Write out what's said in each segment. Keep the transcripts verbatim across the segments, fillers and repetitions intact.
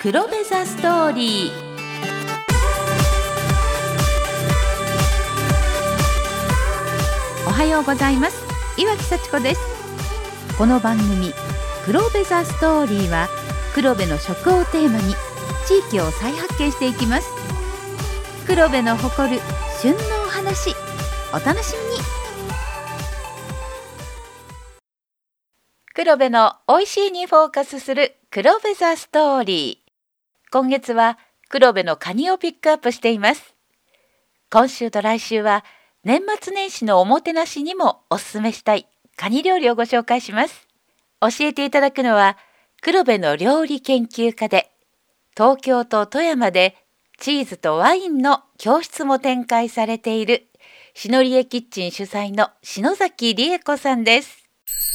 黒部ザストーリー。おはようございます。岩木幸子です。この番組黒部ザストーリーは黒部の食をテーマに地域を再発見していきます。黒部の誇る旬のお話、お楽しみに。黒部の美味しいにフォーカスする黒部ザストーリー。今月は黒部のカニをピックアップしています。今週と来週は年末年始のおもてなしにもおすすめしたいカニ料理をご紹介します。教えていただくのは黒部の料理研究家で東京と富山でチーズとワインの教室も展開されている篠理恵キッチン主催の篠崎理恵子さんです。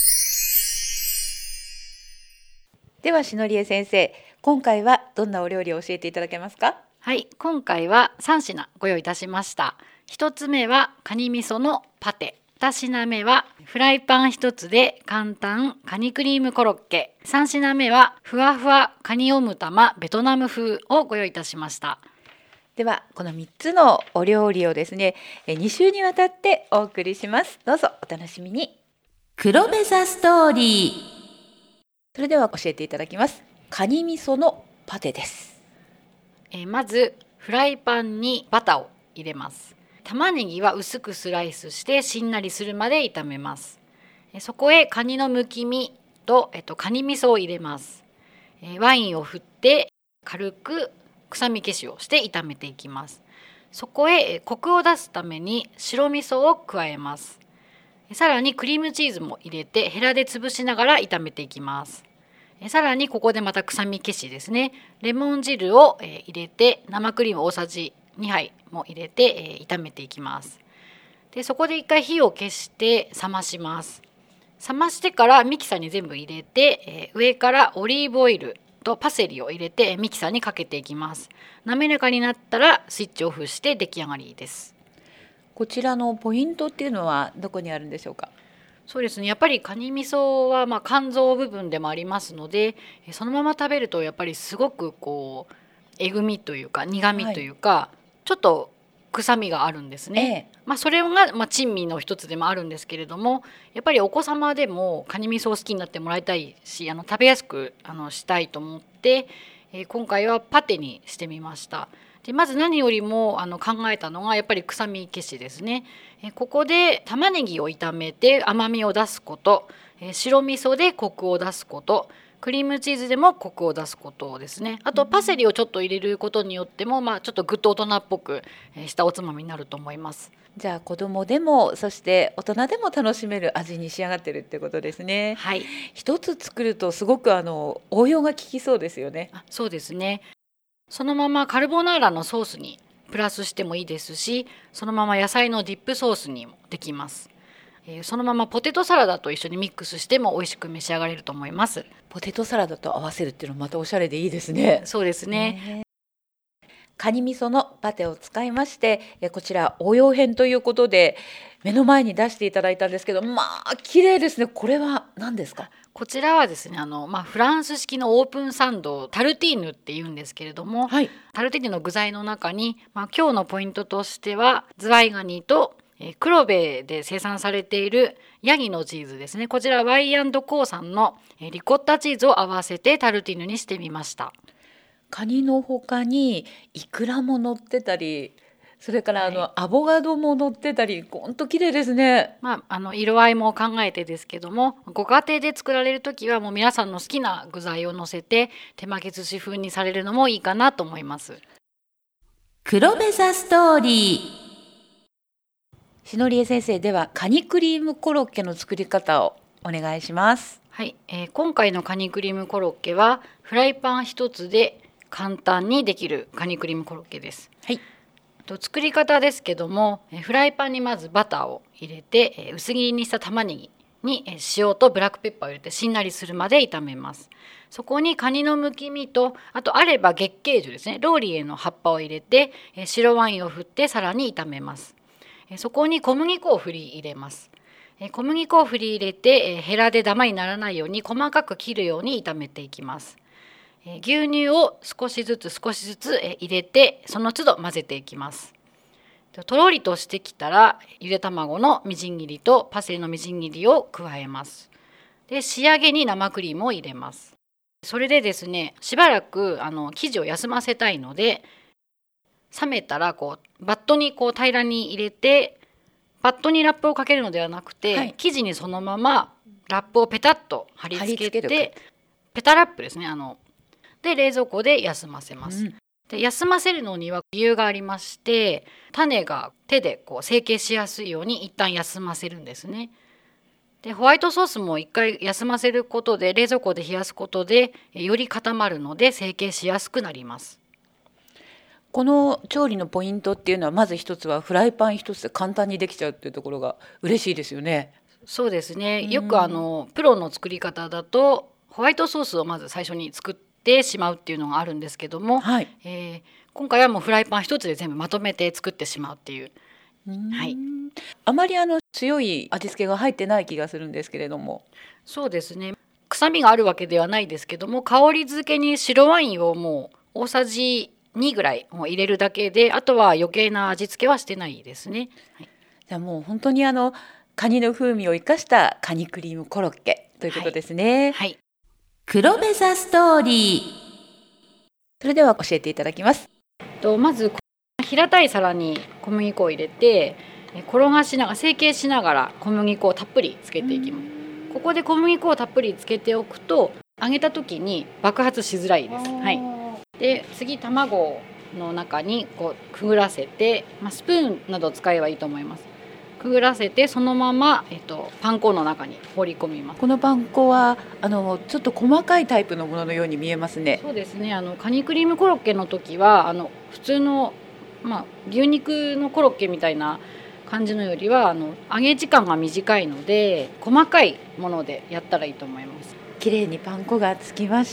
では篠理恵先生、今回はどんなお料理を教えていただけますか？ はい、今回はさん品ご用意いたしました。ひとつめはカニ味噌のパテ、ふた品目はフライパンひとつで簡単カニクリームコロッケ、さん品目はふわふわカニオムタマベトナム風をご用意いたしました。 ではこのみっつのお料理をですね、に週にわたってお送りします。どうぞお楽しみに。黒部ザストーリー。それでは教えていただきます。カニ味噌のパテです。 えー、まずフライパンにバターを入れます。玉ねぎは薄くスライスしてしんなりするまで炒めます。えー、そこへカニのむき身と、えっと、カニ味噌を入れます。えー、ワインを振って軽く臭み消しをして炒めていきます。そこへコクを出すために白味噌を加えます。さらにクリームチーズも入れてヘラで潰しながら炒めていきます。さらにここでまた臭み消しですね、レモン汁を入れて生クリーム大さじにはいも入れて炒めていきます。でそこで一回火を消して冷まします。冷ましてからミキサーに全部入れて上からオリーブオイルとパセリを入れてミキサーにかけていきます。滑らかになったらスイッチオフして出来上がりです。 こちらのポイントっていうのはどこにあるんでしょうか？ そうですね、やっぱりカニ味噌はまあ肝臓部分でもありますので、そのまま食べるとやっぱりすごくこうえぐみというか苦みというか、はい、ちょっと臭みがあるんですね。ええ、まあ、それがまあ珍味の一つでもあるんですけれども、やっぱりお子様でもカニ味噌を好きになってもらいたいし、あの食べやすくあのしたいと思って、えー、今回はパテにしてみました。でまず何よりもあの考えたのがやっぱり臭み消しですね。えここで玉ねぎを炒めて甘みを出すこと、え白味噌でコクを出すこと、クリームチーズでもコクを出すことですね。あとパセリをちょっと入れることによっても、まあ、ちょっとぐっと大人っぽくしたおつまみになると思います。 じゃあ子供でもそして大人でも楽しめる味に仕上がってるってことですね。 はい、 一つ作るとすごくあの応用が効きそうですよね。 あ、そうですね。そのままカルボナーラのソースにプラスしてもいいですし、そのまま野菜のディップソースにもできます。えー、そのままポテトサラダと一緒にミックスしても美味しく召し上がれると思います。 ポテトサラダと合わせるっていうのもまたおしゃれでいいですね。 そうですね。 カニ味噌のパテを使いまして、こちら応用編ということで目の前に出していただいたんですけど、まあ綺麗ですね。これは何ですか？ こちらはですね、あの、まあ、フランス式のオープンサンド、タルティーヌっていうんですけれども、はい、タルティーヌの具材の中に、まあ、今日のポイントとしてはズワイガニとえ黒部で生産されているヤギのチーズですね。こちらワイアンドコーさんのリコッタチーズを合わせてタルティーヌにしてみました。 カニの他にイクラも乗ってたり、それからあの、はい、アボカドも乗ってたり、ほんと綺麗ですね。 まあ、あの色合いも考えてですけども、ご家庭で作られるときはもう皆さんの好きな具材を乗せて手巻き寿司風にされるのもいいかなと思います。 黒部ザストーリー。篠理恵先生、ではカニクリームコロッケの作り方をお願いします。 はい、えー、今回のカニクリームコロッケはフライパン一つで簡単にできるカニクリームコロッケです。はい、作り方ですけども、フライパンにまずバターを入れて薄切りにした玉ねぎに塩とブラックペッパーを入れてしんなりするまで炒めます。そこにカニのむき身と、あとあれば月桂樹ですね、ローリエの葉っぱを入れて白ワインを振ってさらに炒めます。そこに小麦粉を振り入れます。小麦粉を振り入れてヘラでダマにならないように細かく切るように炒めていきます。 牛乳を少しずつ少しずつ入れて、その都度混ぜていきます。とろりとしてきたら、ゆで卵のみじん切りとパセリのみじん切りを加えます。で、仕上げに生クリームを入れます。それでですね、しばらくあの生地を休ませたいので、冷めたらこうバットにこう平らに入れて、バットにラップをかけるのではなくて、はい、生地にそのままラップをペタッと貼り付けて、ペタラップですね、あので冷蔵庫で休ませます。うん、で休ませるのには理由がありまして、種が手でこう成形しやすいように一旦休ませるんですね。でホワイトソースも一回休ませることで、冷蔵庫で冷やすことでより固まるので成形しやすくなります。 この調理のポイントっていうのは、まず一つはフライパン一つで簡単にできちゃうっていうところが嬉しいですよね。 そうですね、よくあのプロの作り方だとホワイトソースをまず最初に作ってしまうっていうのがあるんですけども、はい、えー、今回はもうフライパン一つで全部まとめて作ってしまうっていう、はい、 あまりあの強い味付けが入ってない気がするんですけれども。 そうですね、臭みがあるわけではないですけども、香り付けに白ワインをもう大さじにぐらいもう入れるだけで、あとは余計な味付けはしてないですね。はい、 じゃあもう本当にあのカニの風味を生かしたカニクリームコロッケということですね。はいはい、黒ベザストーリー、それでは教えていただきます。 とまず平たい皿に小麦粉を入れて、転がしながら成形しながら小麦粉をたっぷりつけていきます。ここで小麦粉をたっぷりつけておくと、揚げた時に爆発しづらいです。はい、で次卵の中にこうくぐらせて、まあ、スプーンなどを使えばいいと思います。くぐらせてそのまま、えっと、パン粉の中に放り込みます。 このパン粉はあのちょっと細かいタイプのもののように見えますね。 そうですね、あのカニクリームコロッケの時はあの普通の、まあ、牛肉のコロッケみたいな感じのよりはあの揚げ時間が短いので、細かいものでやったらいいと思います。 綺麗にパン粉がつきました。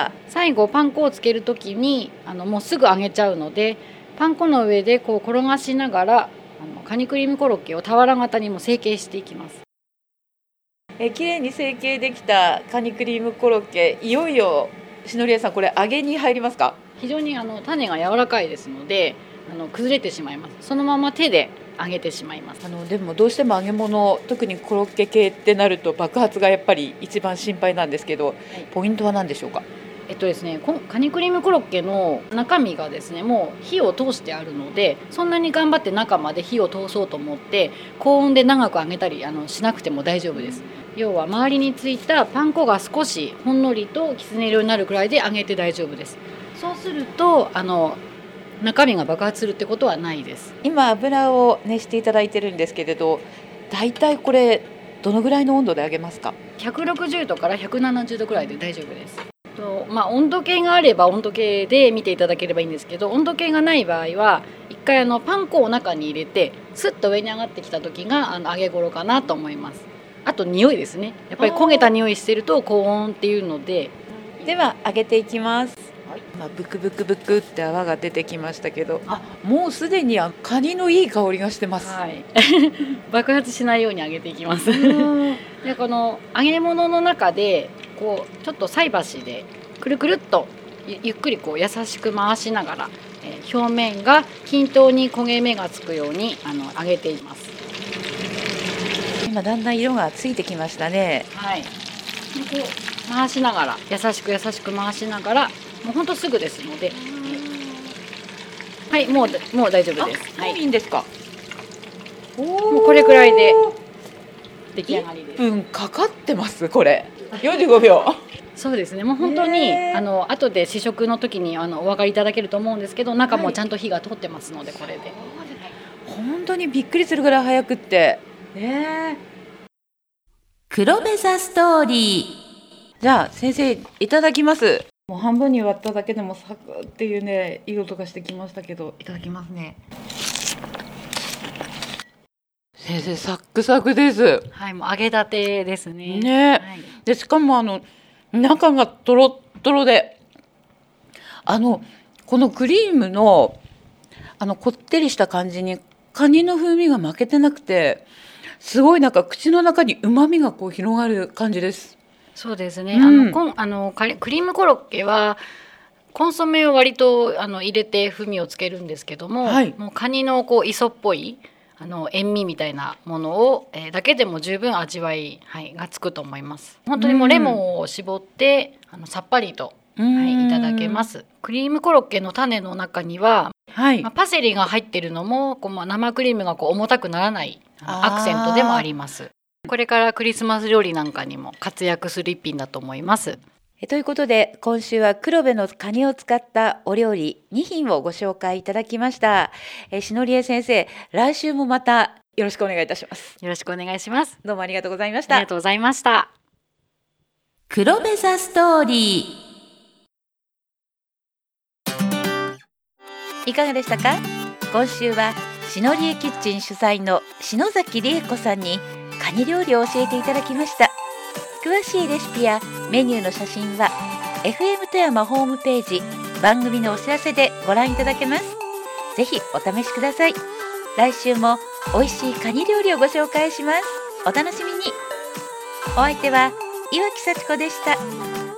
最後パン粉をつける時にあのもうすぐ揚げちゃうので、パン粉の上でこう転がしながらあのカニクリームコロッケを俵型にも成形していきます。 え綺麗に成形できたカニクリームコロッケ、いよいよ篠宮さん、これ揚げに入りますか？ 非常にあの種が柔らかいですので、あの崩れてしまいます。そのまま手で揚げてしまいます。 あのでもどうしても揚げ物、特にコロッケ系ってなると爆発がやっぱり一番心配なんですけど、はい、ポイントは何でしょうか？ えっとですね、カニクリームコロッケの中身がですね、もう火を通してあるので、そんなに頑張って中まで火を通そうと思って高温で長く揚げたりあのしなくても大丈夫です。要は周りについたパン粉が少しほんのりときつね色になるくらいで揚げて大丈夫です。そうするとあの中身が爆発するってことはないです。 今油を熱していただいてるんですけれど、だいたいこれどのぐらいの温度で揚げますか？ ひゃくろくじゅうどからひゃくななじゅうどくらいで大丈夫です。と、まあ、温度計があれば温度計で見ていただければいいんですけど、温度計がない場合は一回あのパン粉を中に入れてスッと上に上がってきた時があの揚げ頃かなと思います。あと匂いですね、やっぱり焦げた匂いしてると高温っていうので。 では揚げていきます。まあ、ブクブクブクって泡が出てきましたけど、あ、もうすでにカニのいい香りがしてます。はい、 爆発しないように揚げていきます。でこの揚げ物の中でこうちょっと菜箸でくるくるっと ゆ, ゆっくりこう優しく回しながら、えー、表面が均等に焦げ目がつくようにあの揚げています。 今だんだん色がついてきましたね。 はい、でこう回しながら優しく優しく回しながら、もうほんとすぐですので、はい、もうもう大丈夫です。 はい、いいんですか？ もうこれくらいで出来上がりです。 いっぷんかかってますこれ。よんじゅうごびょう。 そうですね、もう本当にあの後で試食の時にあのお分かりいただけると思うんですけど、中もちゃんと火が通ってますので、これで、はい、 本当にびっくりするぐらい早くって、ね、黒ベザストーリー。じゃあ先生いただきます。もう半分に割っただけでもサクっていうね、いい音がしてきましたけど、いただきますね。先生サックサクです。 はい、もう揚げたてですね。 ね、はい、でしかもあの中がトロットロで、あのこのクリームのあのこってりした感じにカニの風味が負けてなくて、すごいなんか口の中に旨味がこう広がる感じです。 そうですね、 うん、 あのこんあのカリクリームコロッケはコンソメを割とあの入れて風味をつけるんですけども、はい、もうカニのこう磯っぽいあの塩味みたいなものを、えー、だけでも十分味わい、はい、がつくと思います。本当にもうレモンを絞って、うん、あのさっぱりと、はい、いただけます。クリームコロッケの種の中には、はいまあ、パセリが入ってるのもこう、まあ、生クリームがこう重たくならないアクセントでもあります。これからクリスマス料理なんかにも活躍する一品だと思います。 ということで今週は黒部のカニを使ったお料理に品をご紹介いただきました。え篠理恵先生、来週もまたよろしくお願いいたします。 よろしくお願いします。 どうもありがとうございました。 ありがとうございました。 黒部ザストーリー、いかがでしたか？今週は篠理恵キッチン主催の篠崎理恵子さんにカニ料理を教えていただきました。詳しいレシピやメニューの写真は エフエム 富山ホームページ番組のお知らせでご覧いただけます。ぜひお試しください。来週も美味しいカニ料理をご紹介します。お楽しみに。お相手は岩木幸子でした。